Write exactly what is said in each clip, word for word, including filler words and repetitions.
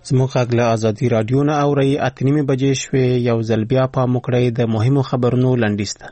زموږ غږ له ازادي راډیو نه اورئ. اته نیمې بجې شوې. یو ځل بیا پام وکړئ د مهمو خبرونو لنډیز ته.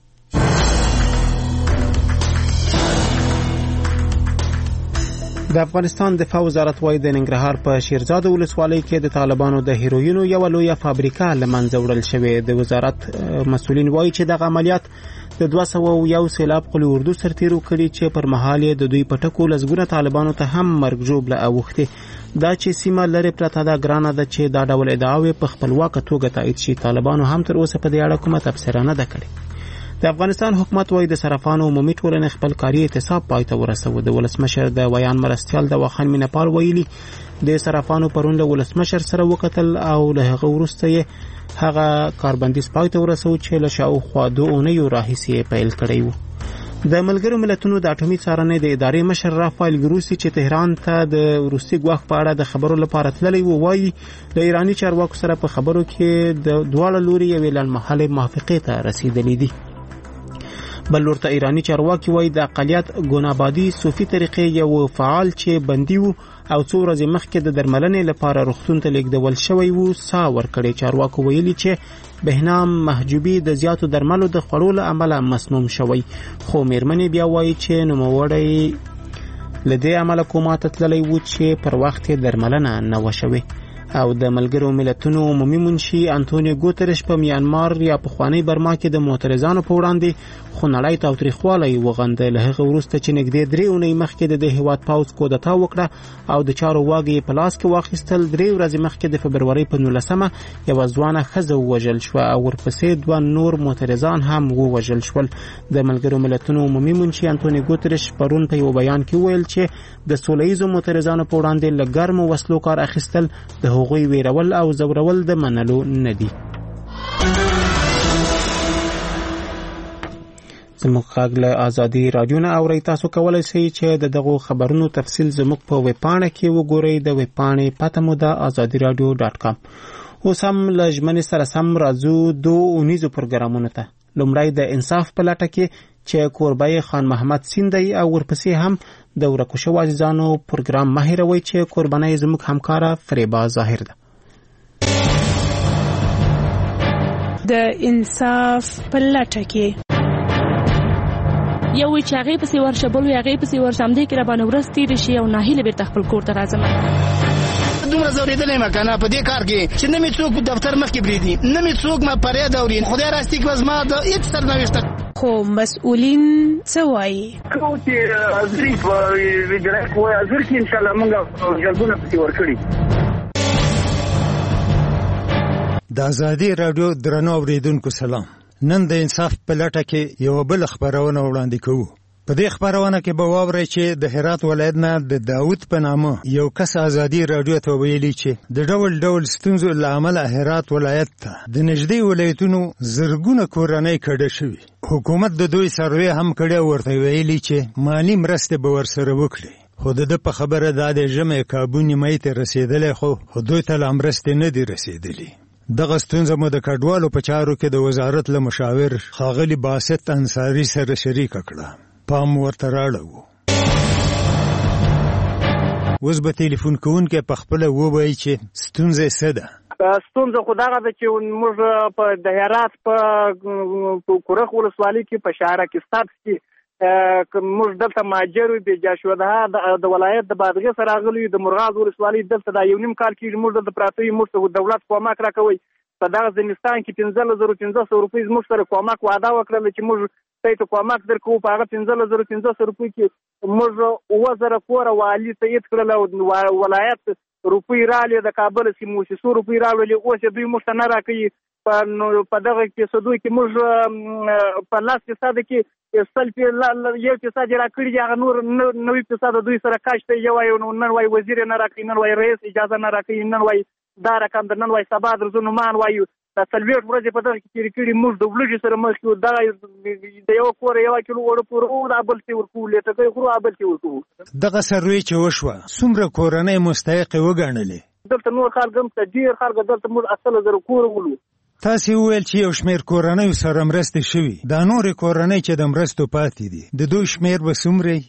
د افغانستان دفاع وزارت وايي د ننګرهار په شیرزاد ولسوالۍ کې د طالبانو د هیروینو یو لویه فابریکه له منځه وړل شوې. د وزارت مسؤلین وايي چې دغه عملیات د دوه سوه یو سیلاب قلی اردو سرتیرو کړي چې پر مهال د دوی پټکو لزګونه طالبانو ته هم مرګ ژوبله اوښتې. دا چې سیمه لري پرته ده ګرانه ده چې دا ډول ادعاوې په خپلواکه توګه تایید شي. طالبانو هم تر اوسه په دې اړه کومه تبصره نه ده کړې. د افغانستان حکومت وايي د صرافانو عمومي ټولنې خپل کاري اعتصاب پای ته ورسوه. د ولسمشر د ویان مرستیال د واخان مینپال ویلي د صرافانو پرون له ولسمشر سره وکتل او له هغه وروسته یې هغه کاربندیز پای ته ورسوه چې له شاوخوا دوه اونیو راهیسې پیل کړی و. د ملګرو ملتونو د اټومي څارنې د ادارې مشر رافایل ګروسی چې تهران ته د روسي ګواښ په اړه د خبرو لپاره تللی و، وایي د ایراني چارواکو سره په خبرو کې د دواړه لوري یوې لنډمهالې موافقې ته رسیدلي دي. بل ورته ایرانی چارواکي وایي د اقلیت ګونابادي صوفي طریقې یو فعال چې بندي وو او څو ورځې مخکې د درملنې لپاره روغتون ته لیږدول شوی وو ساه ورکړې. چارواکو ویلي چې بهنام محجوبي د زیاتو درملو د خوړو له امله مسموم شوی، خو میرمنې بیا وایي چې نوموړی له دې امله کوما ته تللی وو چې پر وخت یې درملنه نه وه شوې. او د ملګرو ملتونو عمومي منشي انټونیو ګوترش په میانمار یا پخوانی برما کې د معترضانو په وړاندې خونړی تاوتریخوالی وغنده. له هغه وروسته چې نږدې درې اونۍ مخکې د دې هیواد پوځ کودتا وکړه او د چارو واګې په لاس کې واخیستل، درې ورځې مخکې د فبرورۍ په نولسمه یوه ځوانه ښځه ووژل شوه او ورپسې دوه نور معترضان هم ووژل شول. د ملګرو ملتونو عمومي منشي انټونیو ګوترش پرون په یو بیان کې وویل چې د سوله ییزو معترضانو په وړاندې له ګرمو وسلو کار اخیستل د هغوی ویرول او زورول د منلو نه دي. زموږ غږ له ازادي راډیو نه اورئ. تاسو کولی شئ چې د دغو خبرونو تفصیل زموږ په ویبپاڼه کې وګورئ. د ویبپاڼې پته مو ده ازادي راډیو ډاټ کام. اوس هم له ژمنې سره سم راځو دوه اونیزو پروګرامونو ته. لومړی د انصاف په لټه کې چې کوربه خان محمد سیندی او ورپسې هم د ورکو شوو عزیزانو پروګرام مه هېروئ چې کوربنۍ زموږ همکاره فریبا ظاهر ده. د انصاف په لټه کې یو چې هغې پسې ورشه بل وي هغې پسې ورشه همدې کې راباندې ورځ تېرې شي او ناهیله بېرته خپل کور ته راځم. دومره ځورېدلی یم که نه په دې کار کې چې نه مې څوک دفتر مخکې پرېږدي، نه مې څوک ما فریاد اوري. خدای راستي کړه زما د هېڅ سرنوشته. خو مسؤلین څه وایي؟ کوم چې حاضري په ویجرایک وایي حاضر کړي انشاءالله موږ جلبونه پسې ورکړي. د ازادي راډیو درنو اورېدونکو سلام. نن د انصاف په لټه کې یو بل خبرونه وړاندې کوو. په دې خبرونه کې به واورئ چې د هرات ولایت نه د داود په نامه یو کس ازادي راډیو ته ویلي چې د ډول ډول ستونزو له امله هرات ولایت ته د نږدې ولایتونو زرګونه کورنۍ کډه شوي. حکومت د دوی سروې هم کړی او ورته ویلي چې مالي مرستې به ورسره وکړي. خو د ده په خبره دا د ژمي کابو نیمایي ته رسېدلی خو دوی ته لا مرستې نه دي رسېدلي. دغه ستونزه مو د کډوالو په چارو کې د وزارت له مشاور ښاغلي باسط انصاري سره شریکه کړه. پام ورته راړو. اوس به تلیفون کوونکی په خپله ووایي چې ستونزه څه ده. ستونزه خو دغه ده چې موږ په د هرات په کورخ ولسوالۍ کې په شهره کې ستاب کې موږ دلته ماجر وي بېجا شو ده د ولایت د بادغې سره راغلي د مرغاز ولسوالۍ دلته دا یو نیم کال کېږي موږ دلته پراته یو. موږ ته دولت کومک راکوي. په دغه زمستان کې پنځلس زره پنځه سوه روپۍ زموږ سره کومک وعده وکړله چې موږ تی ته کومک درکوو. په هغه پنځلس زره پنځه سوه روپۍ کې موږ اووه زره کوره والي تایید کړل او ولایت روپۍ راغلې د کابل سې موسسو روپۍ راوړلې. اوس یې دوی موږ ته نه راکوي. په دغه فیصدو کې موږ په لس فیصده کې سل یو فیصد یې راکړي دي. هغه نور نوي فیصده دوی سره کاش ته یو وایي نن وایي وزیر یې نه راکوي، نن وایي رئیس اجازه نه راکوي، نن وایي دا رقم د نن وایي سبا درځو نومان وایو. دا څلوېښت ورځې په دغه کې تېرې کړي. موږ د وریجو سره مخ کړو. دغه د یوه کوره یوه کیلو اوړه پورې او دا بل څه ورکوو، لیټکۍ خورو دا بل څه ورکوو. دغه سروې چې وشوه څومره کورنۍ مستحقې وګڼلې؟ دلته نور خلک هم شته، ډېر خلک دلته موږ اتلس زره کوره ولو. تاسې وویل چې یو شمېر کورنیو سره مرستې شوي. دا نورې کورنۍ چې د مرستو پاتې دي د دوی شمېر به څومره وي؟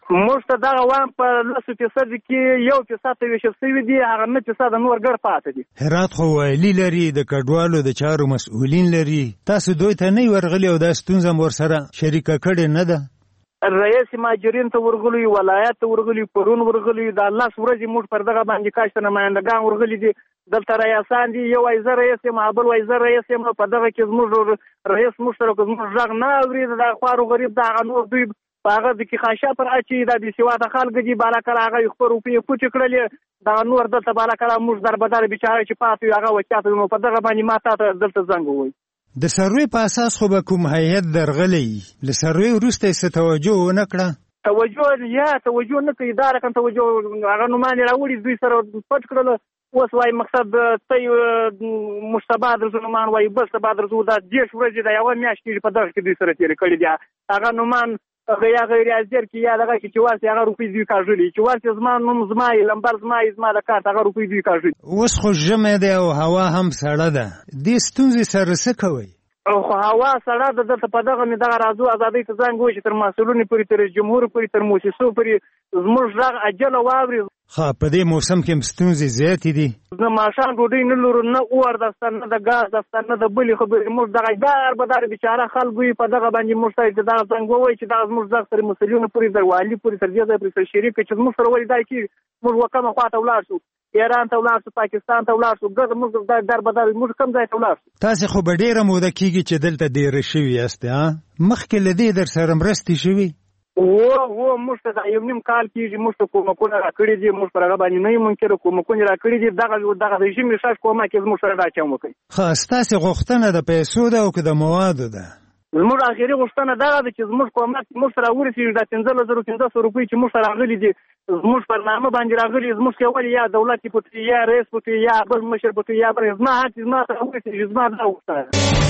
موږ ته دغه وام په لسو فیصد کې یو فیصد ته ویشل شوي دي، هغه نه فیصد نور ګډ پاتې دي. هرات خو ویلي لري د کډوالو د چارو مسؤلین لري، تاسو دوی ته نه ورغلي او دا ستونزه مور سره شریکه کړې نه ده؟ رئیس ماجرین ته ورغلي، ولایت ته ورغلي، پرون ورغلي، د لس ورځې موږ پر دغه باندې کاشته نمایندګان ورغلي دي. دلته رئیسان دي، یو وایي زه رئیس یم، بل وایي زه رئیس یم. په دغه کې زموږ رئیس موږ سره زموږ غږ نه اوري، د خوارو غریب د هغه نور دوی په هغه د کې خاشه پر اچي، دا د سیواده خلک دي بالاکره هغه خپل روپیې پوچې کړلې، دغه نور دلته بالاکره موږ دربدار بیچاره چې پاتې هغه وچات نو په دغه باندې ما ته دلته زنګ ووي. د سروې په اساس خو به کوم هیئت درغلی له سروې وروسته یې توجه ونه کړه؟ توجه یا توجه نه کوي، دا رقم توجه هغه نومان راوړي دوی سره پټ کړل. اوس وایي مقصد ته مشتبه درځو نومان وایي بل سبا درځو، دا دېرش ورځې د یوه میاشت کېږي په دغه کې دوی سره تېرې کړي دي. هغه نومان یا غیر حاضر کې یا دغه کې چې واسي هغه روپۍ دوی کاږلي، چې واسي زما نوم زما یې لمبر زما یې زما د کارت هغه روپۍ دوی کاږلي. اوس خو ژمی دی او هوا هم سړه ده، دې ستونزې سره څه کوئ؟ خو هوا سړه ده، دلته په دغه مې دغه راځو ازادۍ ته زنګ ووایي چې تر مسؤلونو پورې، تر جمهور پورې، تر موسسو پورې زموږ غږ عجله واوري. ښه، په دې موسم کې ستونزې زیاتې دي. نه ماښام ډوډۍ نه لرو، نه اور دفتر، نه د ګاز دفتر، نه د بلې خبرې. موږ دغه دار بدار بیچاره خلکو یې په دغه باندې موږ ته دغه زنګ ووایي چې دغه زموږ غږ تر مسؤلینو پورې، تر والي پورې، تر دې ځایه پورې سره شریک کړي چې زموږ سره ولې دا کېږي. موږ وکمه خوا ته ولاړ شو، ایران ته ولاړ شو، پاکستان ته ولاړ شو، ګرد موږ در بدر موږ کوم ځای ته ولاړ شو. تاسې خو به ډېره موده کېږي چې دلته ډېره شوي یاست، مخکې له دې در سره مرستې شوي؟ و و موږ ته دا یو نیم کال کېږي موږ ته کومکونه راکړي دي، موږ پر هغه باندې نه یو منکر کومکونه راکړي دي. دغه دغه د ژمي شاش کومک زموږ سره راچوم وکړي. ښه، ستاسې غوښتنه د پیسو ده او که د موادو ده؟ زموږ اخري غوښتنه دغه ده چې زموږ کومک موږ سره ورسېږي. دا پنځلس زره پنځه سوه روپۍ چې موږ سره راغلي دي زموږ پر نامه باندې راغلي، زموږ څخه ولې یا دولت پټي یا رئیس پټي یا بل مشر پټي یا بل زما هڅې زما سره ورسېږي. زما دا غوښتنه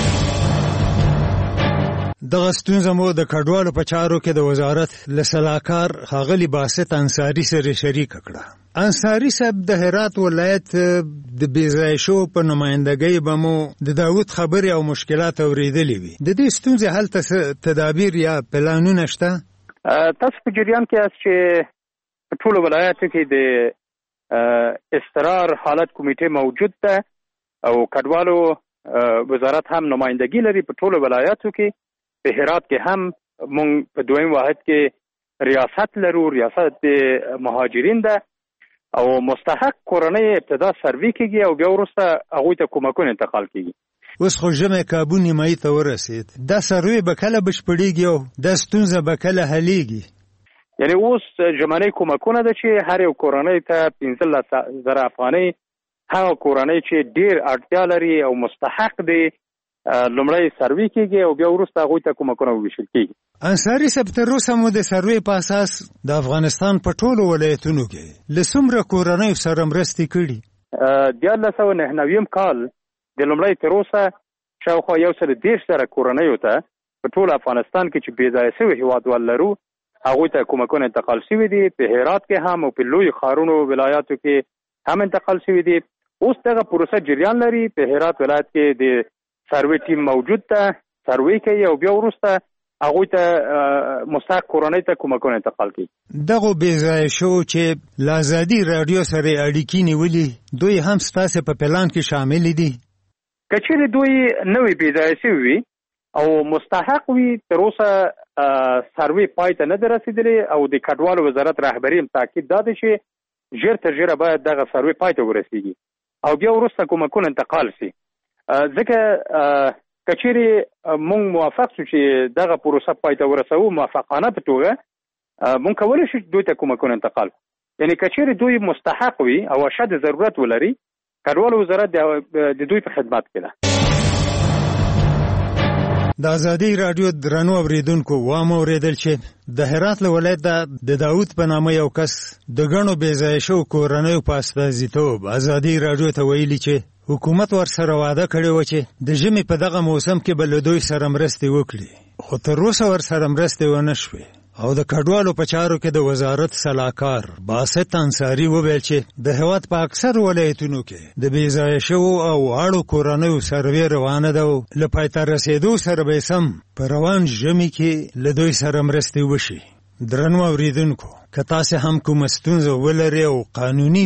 دغه ستونزه مو د کډوالو په چارو کې د وزارت له سلاکار ښاغلي باسط انصاري سره شریکه کړه. انصاري صاحب د هرات ولایت د بېځایه شوو په نمایندګۍ به مو د داود خبرې او مشکلات اورېدلې وي. د دې ستونزې حل ته تدابیر یا پلانونه شته؟ تاسو په جریان کې یاست چې په ټولو ولایاتو کې د استقرار حالت کمیټې موجود ده او کډوالو وزارت هم نمایندګي لري په ټولو ولایاتو کې. په هرات کې هم مونږ په دویم واحد کې ریاست لرو، ریاست د مهاجرین ده او مستحق کورنۍ ابتدا سروي کېږي او بیا وروسته هغوی ته کومکونه انتقال کېږي. اوس خو ژمی کابو نیمایي ته ورسېد، دا سروي به کله بشپړېږي او دا ستونزه به کله حلېږي؟ یعنې اوس ژمنۍ کومکونه ده چې هر یو کورنۍ ته پنځلس زره افغانۍ، هغه کورنۍ چې ډېر اړتیا لري او مستحق دی لومړی سروي کېږي او بیا وروسته هغوی ته کومکونه وویشل کېږي. انصاري صاحب، تر اوسه مو د سروي په اساس د افغانستان په ټولو ولایتونو کې له څومره کورنیو سره مرستې کړي؟ دیارلس سوه نهه نویم کال د لومړی تر اوسه شاوخوا یو سل دېرش زره کورنیو ته په ټول افغانستان کې چې بېځایه شوي هېوادوال لرو هغوی ته کومکونه انتقال شوي دي. په هرات کې هم او په لویو ښارونو ولایاتو کې هم انتقال شوي دي. اوس دغه پروسه جریان لري. په هرات ولایت کې د سروي ټیم موجود ده، سروي کوي او بیا وروسته هغوی ته مستحق کورنۍ ته کومکونه انتقال کوي. دغو بېځایه شوو چې له ازادي راډیو سره اړیکې نیولي دوی هم ستاسې په پلان کې شامل دي؟ که چېرې دوی نوې بېځایه شوي وي او مستحق وي، تر اوسه سروي پای ته نه ده رسېدلې او د کډوالو وزارت رهبري هم تاکید دا دی چې ژر تر ژره باید دغه سروي پای ته ورسېږي او بیا وروسته کومکونه انتقال شي. ځکه که چېرې مونږ موافق شو چې دغه پروسه پای ته ورسوو موافقانه په توګه، مونږ کولی شو دوی ته کومکونه انتقال. یعنې که چېرې دوی مستحق وي او اشد ضرورت ولري، کډوالو وزارت د دوی په خدمت کې ده. د ازادي راډیو درنو اورېدونکو وام اورېدل چې د هرات له ولایت د داود په نامه یو کس د ګڼو بېځایه شوو کورنیو په استازیتوب ازادي راډیو ته ویلي چې حکومت ورسره وعده کړې وه چې د ژمي په دغه موسم کې به له دوی سره مرستې وکړي، خو تر اوسه ورسره مرستې ونه شوې. او د کډوالو په چارو کې د وزارت سلاکار باسط انصاري وویل چې د هېواد په اکثر ولایتونو کې د بېځایه شوو او اړو کورنیو سروې روانه ده او له پای ته رسېدو سره به سم په روان ژمي کې له دوی سره مرستې وشي. درنو اوریدونکو که تاسو هم کوم ستونزه ولرئ او قانوني